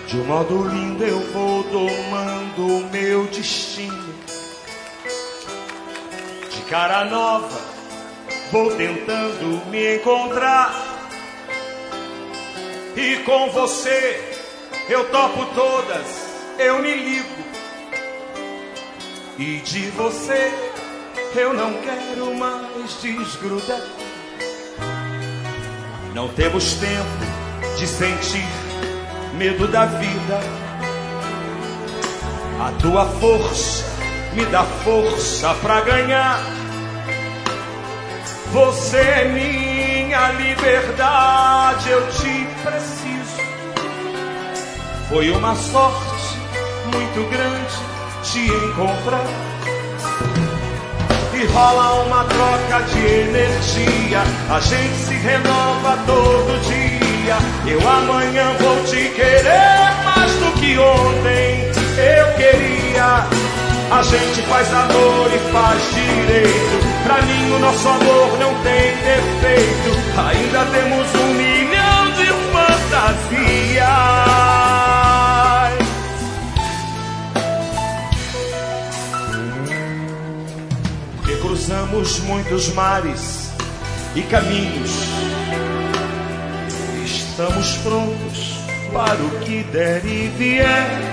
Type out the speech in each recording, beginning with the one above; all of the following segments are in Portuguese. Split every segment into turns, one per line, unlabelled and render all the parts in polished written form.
De um modo lindo eu vou domando o meu destino. De cara nova vou tentando me encontrar. E com você eu topo todas, eu me ligo. E de você eu não quero mais desgrudar. Não temos tempo de sentir medo da vida. A tua força me dá força pra ganhar. Você é minha liberdade, eu te preciso. Foi uma sorte muito grande te encontrar. E rola uma troca de energia, a gente se renova todo dia. Eu amanhã vou te querer mais do que ontem eu queria. A gente faz amor e faz direito. Pra mim o nosso amor não tem defeito. Ainda temos 1 milhão de fantasias. Porque cruzamos muitos mares e caminhos. Estamos prontos para o que der e vier.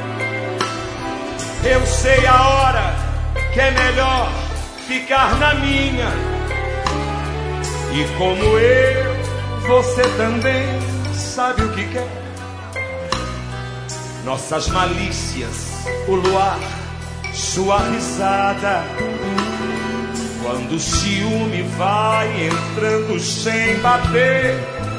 Eu sei a hora que é melhor ficar na minha. E como eu, você também sabe o que quer. Nossas malícias, o luar, sua risada. Quando o ciúme vai entrando sem bater.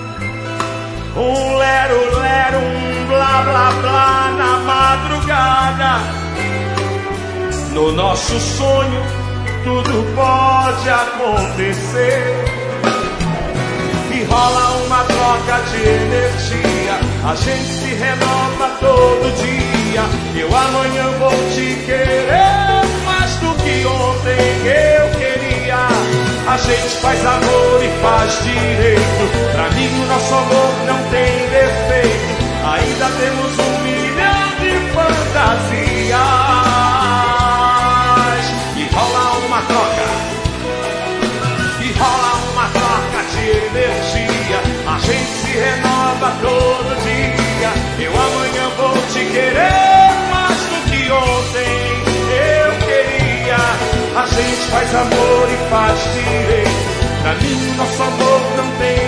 Um lero-lero, um blá-blá-blá na madrugada. No nosso sonho tudo pode acontecer. E rola uma troca de energia, a gente se renova todo dia. Eu amanhã vou te querer mais do que ontem eu queria. A gente faz amor e faz direito. Pra mim o nosso amor não tem defeito. Ainda temos 1 milhão de fantasias. Energia, a gente se renova todo dia. Eu amanhã vou te querer mais do que ontem eu queria. A gente faz amor e faz direito. Pra mim nosso amor não tem